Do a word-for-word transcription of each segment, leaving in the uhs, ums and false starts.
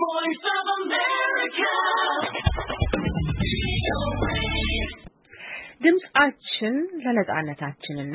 voice of America. ድምጻችን ለነጻነታችንና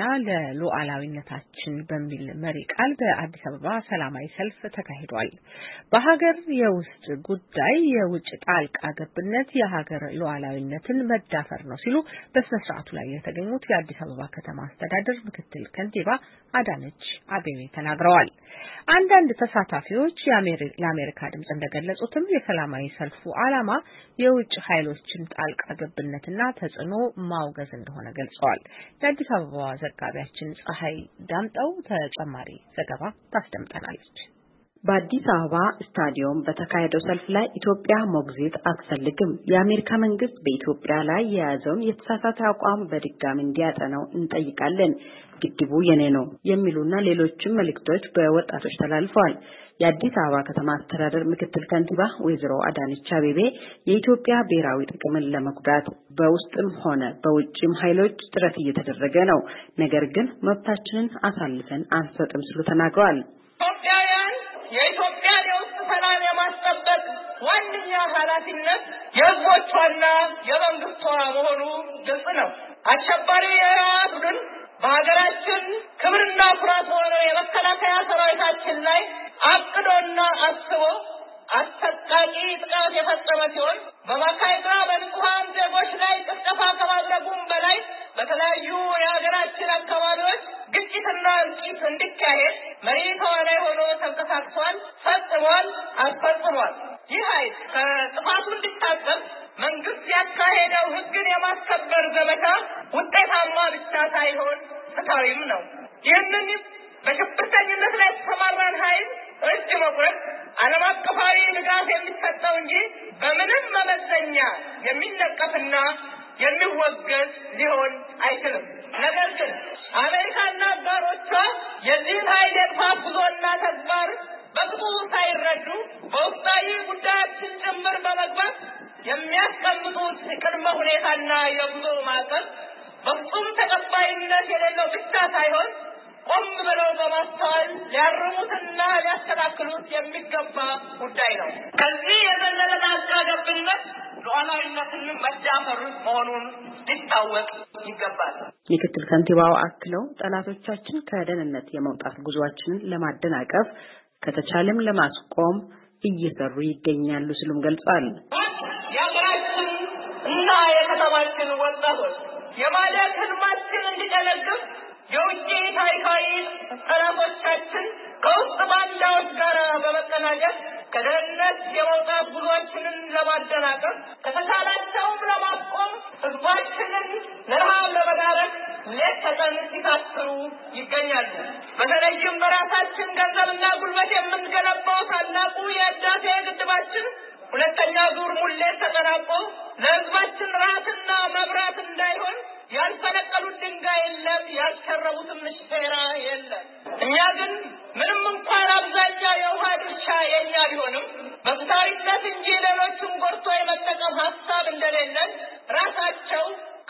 ለሉዓላዊነታችን በሚል መሪ ቃል በአዲስ አበባ ሰላማዊ ሰልፍ ተካሂዷል። በሀገር የውስጥ ጉዳይ የውጭ ጣልቃ ገብነት የሀገር ሉዓላዊነትን መዳፈር ነው ሲሉ በስነ ስርዓቱ ላይ የተገኙት የአዲስ አበባ ከተማ አስተዳደር ምክትል ከንቲባ አዳነች አቤቤ ተናግረዋል። አንዳንድ ተሳታፊዎች ለአሜሪካ ድምጽ እንደገለጹትም የሰላማዊ ሰልፉ ዓላማ የውጭ ኃይሎችን ጣልቃ ገብነትና ተጽዕኖ ማውገዝ እንደሆነ ገልጸዋል። የአዲስ አበባ ዘጋቢያችን ፀሐይ ዳምጠው ተጨማሪ ዘገባ ታስደምጠናለች። በአዲስ አበባ ስታዲየም በተካሄደው ሰልፍ ላይ ኢትዮጵያ ሞግዚት አትፈልግም፣ የአሜሪካ መንግስት በኢትዮጵያ ላይ የያዘውን የተሳሳተ አቋም በድጋሚ እንዲያጠናው እንጠይቃለን፣ ግድቡ የኔ ነው የሚሉና ሌሎችም መልእክቶች በወጣቶች ተላልፈዋል። የአዲስ አበባ ከተማ አስተዳደር ምክትል ከንቲባ ወይዘሮ አዳነች አቤቤ የኢትዮጵያ ብሔራዊ ጥቅምን ለመጉዳት በውስጥም ሆነ በውጭም ኃይሎች ጥረት እየተደረገ ነው፣ ነገር ግን መብታችንን አሳልፈን አንሰጥም ሲሉ ተናግረዋል። ኢትዮጵያውያን የኢትዮጵያን የውስጥ ሰላም የማስጠበቅ ዋነኛ ኃላፊነት የሕዝቦቿና የመንግስቷ መሆኑ ግልጽ ነው። አሸባሪ የህወሓት ቡድን በሀገራችን ክብርና ኩራት ሆኖ የመከላከያ ሰራዊታችን ላይ አቅዶና አስቦ አሰቃቂ ጥቃት የፈጸመ ሲሆን በማካይድራ በንጹሃን ዜጎች ላይ ጭፍጨፋ ከማድረጉም በላይ በተለያዩ የሀገራችን አካባቢዎች ግጭትና እልቂት እንዲካሄድ መሪ ተዋናይ ሆኖ ተንቀሳቅሷል፣ ፈጽሟል፣ አስፈጽሟል። ይህ ኃይል ከጥፋቱ እንዲታቀብ መንግስት ያካሄደው ህግን የማስከበር ዘመቻ ውጤታማ ብቻ ሳይሆን ፍትሃዊም ነው። ይህንን በሽብርተኝነት ላይ የተሰማራን ኃይል እጅ መቁረጥ ዓለም አቀፋዊ ድጋፍ የሚሰጠው እንጂ በምንም መመዘኛ የሚነቀፍና የሚወገዝ ሊሆን አይችልም። ነገር ግን አሜሪካና አጋሮቿ የዚህ ኃይል የጥፋት ጉዞና ተግባር በቅጡ ሳይረዱ በውስጣዊ ጉዳያችን ጭምር በመግባት የሚያስቀምጡት ቅድመ ሁኔታና የጉዞ ማዕቀብ በፍጹም ተቀባይነት የሌለው ብቻ ሳይሆን ቆም ብለው በማስተዋል ሊያርሙትና ሊያስተካክሉት የሚገባ ጉዳይ ነው። ከዚህ የዘለለ ጣልቃ ገብነት ሉዓላዊነትን መዳፈር መሆኑን ሊታወቅ ይገባል። ምክትል ከንቲባው አክለው ጠላቶቻችን ከደህንነት የመውጣት ጉዟችንን ለማደናቀፍ ከተቻለም ለማስቆም እየሰሩ ይገኛሉ ሲሉም ገልጸዋል። የሀገራችን እና የከተማችን ወጣቶች የማደግ ህልማችን እንዲደነግፍ የውጭ ታሪካዊ ጠላቶቻችን ከውስጥ ባንዳዎች ጋር በመቀናጀት ከደህንነት የመውጣት ጉዟችንን ለማደናቀፍ ከተቻላቸውም ለማስቆም ህዝባችንን ለረሃብ ለመዳረግ ሌት ተቀን ሲታትሩ ይገኛሉ። በተለይም በራሳችን ገንዘብና ጉልበት የምንገነባው ታላቁ የህዳሴ ግድባችን ሁለተኛ ዙር ሙሌት ተጠናቆ ለህዝባችን ራትና መብራት እንዳይሆን ያልፈነቀሉት ድንጋይ የለም፣ ያልሸረቡትም ሴራ የለም። እኛ ግን ምንም እንኳን አብዛኛው የውሃ ድርሻ የኛ ቢሆንም በፍትሃዊነት እንጂ ሌሎችን ጎድቶ የመጠቀም ሀሳብ እንደሌለን ራሳቸው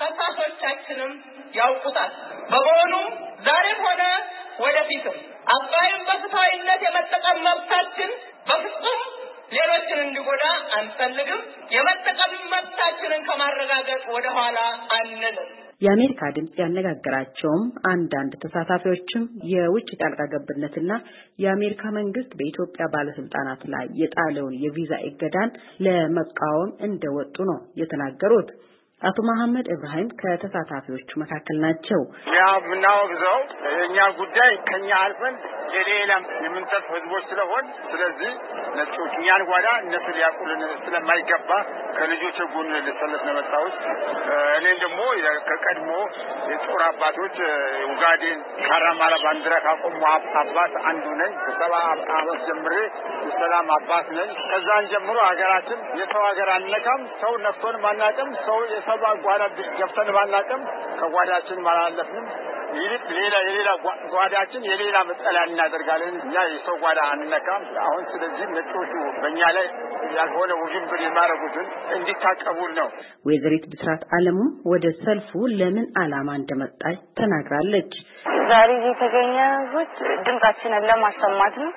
ከሳሾቻችንም ያውቁታል። በመሆኑም ዛሬም ሆነ ወደፊትም አባይም በፍትሃዊነት የመጠቀም መብታችን በፍጹም ሌሎችን እንዲጎዳ አንፈልግም። የመጠቀም መብታችንን ከማረጋገጥ ወደ ኋላ አንልም። የአሜሪካ ድምጽ ያነጋገራቸውም አንዳንድ ተሳታፊዎችም የውጭ ጣልቃ ገብነትና የአሜሪካ መንግስት በኢትዮጵያ ባለስልጣናት ላይ የጣለውን የቪዛ እገዳን ለመቃወም እንደወጡ ነው የተናገሩት። አቶ መሐመድ ኢብራሂም ከተሳታፊዎቹ መካከል ናቸው። ያው ምናወግዘው የኛ ጉዳይ ከኛ አልፈን ለሌላም የምንጠፍ ህዝቦች ስለሆን ስለዚህ ነጮች እኛን ጓዳ እነሱ ሊያቁልን ስለማይገባ ከልጆች ጎን ልሰለፍ ነው መጣሁት። እኔ ደግሞ ከቀድሞ የጦር አባቶች ኡጋዴን ካራማራ ባንዲራ ካቆሙ አባት አንዱ ነኝ። ከሰባ ዓመት ጀምሬ የሰላም አባት ነኝ። ከዛን ጀምሮ ሀገራችን የሰው ሀገር አንነካም፣ ሰው ነፍቶን ማናቀም፣ ሰው የሰባ ጓዳ ገብተን ማናቀም፣ ከጓዳችን ማላለፍንም ይልቅ ሌላ የሌላ ጓዳችን የሌላ መጠለያ እናደርጋለን። እኛ የሰው ጓዳ አንነካም። አሁን ስለዚህ ነጮቹ በእኛ ላይ ያልሆነ ውዥንብር የማረጉትን እንዲታቀቡን ነው። ወይዘሪት ብስራት አለሙ ወደ ሰልፉ ለምን ዓላማ እንደመጣች ተናግራለች። ዛሬ የተገኘሁት ድምጻችንን ለማሰማት ነው።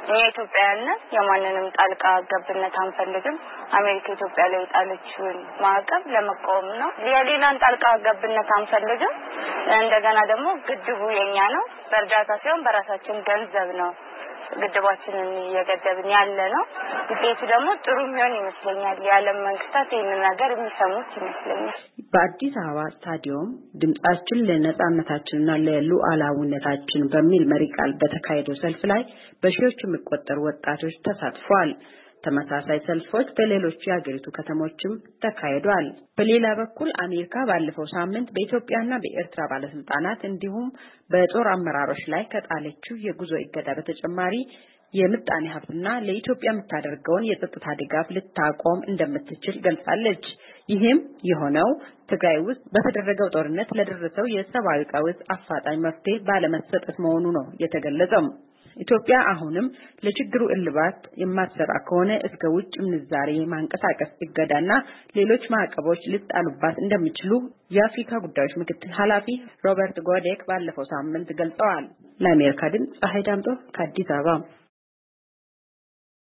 የኢትዮጵያና የማንንም ጣልቃ ገብነት አንፈልግም አሜሪካ ኢትዮጵያ ላይ ጣለችውን ማዕቀብ ለመቃወም ነው የሌላን ጣልቃ ገብነት አንፈልግም እንደገና ደግሞ ግድቡ የኛ ነው በእርዳታ ሲሆን በራሳችን ገንዘብ ነው ግድባችንን እየገደብን ያለ ነው ግዴቱ ደግሞ ጥሩ የሚሆን ይመስለኛል የዓለም መንግስታት ይህንን ነገር የሚሰሙት ይመስለኛል በአዲስ አበባ ስታዲየም ድምጻችን ለነጻነታችንና ለሉዓላዊነታችን በሚል መሪ ቃል በተካሄደው ሰልፍ ላይ በሺዎች የሚቆጠሩ ወጣቶች ተሳትፈዋል ተመሳሳይ ሰልፎች በሌሎች የሀገሪቱ ከተሞችም ተካሂደዋል በሌላ በኩል አሜሪካ ባለፈው ሳምንት በኢትዮጵያና በኤርትራ ባለስልጣናት እንዲሁም በጦር አመራሮች ላይ ከጣለችው የጉዞ እገዳ በተጨማሪ የምጣኔ ሀብትና ለኢትዮጵያ የምታደርገውን የጸጥታ ድጋፍ ልታቆም እንደምትችል ገልጻለች ይህም የሆነው ትግራይ ውስጥ በተደረገው ጦርነት ለደረሰው የሰብአዊ ቀውስ አፋጣኝ መፍትሄ ባለመሰጠት መሆኑ ነው የተገለጸው ኢትዮጵያ አሁንም ለችግሩ እልባት የማትሰራ ከሆነ እስከ ውጭ ምንዛሬ ማንቀሳቀስ እገዳና ሌሎች ማዕቀቦች ሊጣሉባት እንደሚችሉ የአፍሪካ ጉዳዮች ምክትል ኃላፊ ሮበርት ጎዴክ ባለፈው ሳምንት ገልጸዋል ለአሜሪካ ድምፅ ፀሐይ ዳምጦ ከአዲስ አበባ